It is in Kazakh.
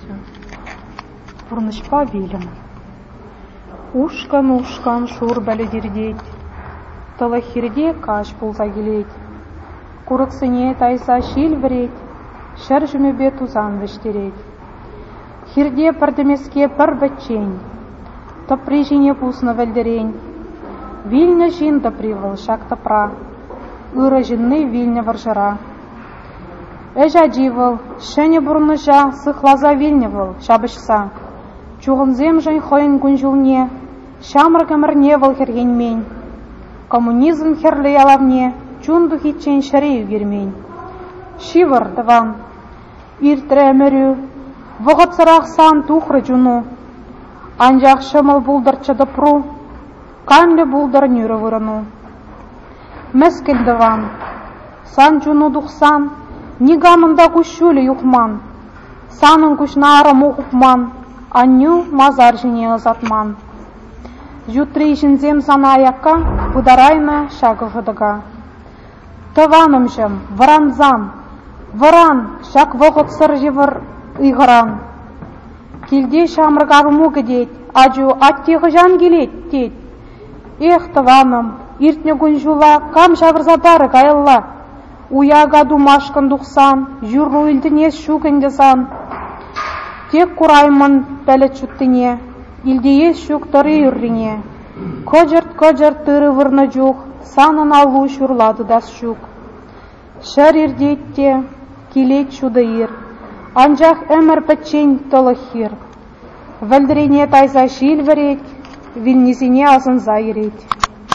все. Бұрнышпа белім. Ушкан шур бәлі дердет. Тылы хирде каш болса келет. Курықсыне тайса шел верет. Шыр жүмебе тузан вештерет. Хирде пірдемеске пір бітчен. Топри жіне пусны вәлдерен. Вильны жин допривыл шак топра. Үрі жинны вильны варжыра. Әжа живыл, шәне бұрныжа сықлаза вильневыл, шабышса. Чуғынзем жын хойын күнжулне, шамыр кәмірне выл хергенмен. Коммунизм херлі ялавне, чунду хитчен шәрею гермен. Шивыр, дыван, иртірі әмірю, вғыт сырақсан тухры жуну. Анжақ шымыл бұлдырчы дыпру, канлі бұлдыр нүрі вырыну. Мәскіл дыван, сан жуну дұқсан, нигамында күшілі юқман. Санын күшнары мұқыпман, аню мазар жіне ызатман. Жүтрей жінзем сана аяққа, бұдарайна шағы ғыдыға. Тываным жым, варанзан, варан, шақ вғыт сыр жевір ұйғыран. Келде шамырғағы мұғы дед, ажу аттеғі жан келет, дед. Ех, тываным, иртне күн жула, қам шавырза бары ғайылла. Уягаду машқын дұқсан, жүру үлдінес шүгінді сан. Тек құраймын бәлі чүттіне, илдейес шүк тұры үрріне. Көжірт тұры вырны жүқ, санын алу шүрлады дас шүк. Шыр ердетте, келет шуды ер, анжақ әмір пәтчен толы хир. Вәлдірене тайза шил верет, вілнезіне азын зайрет.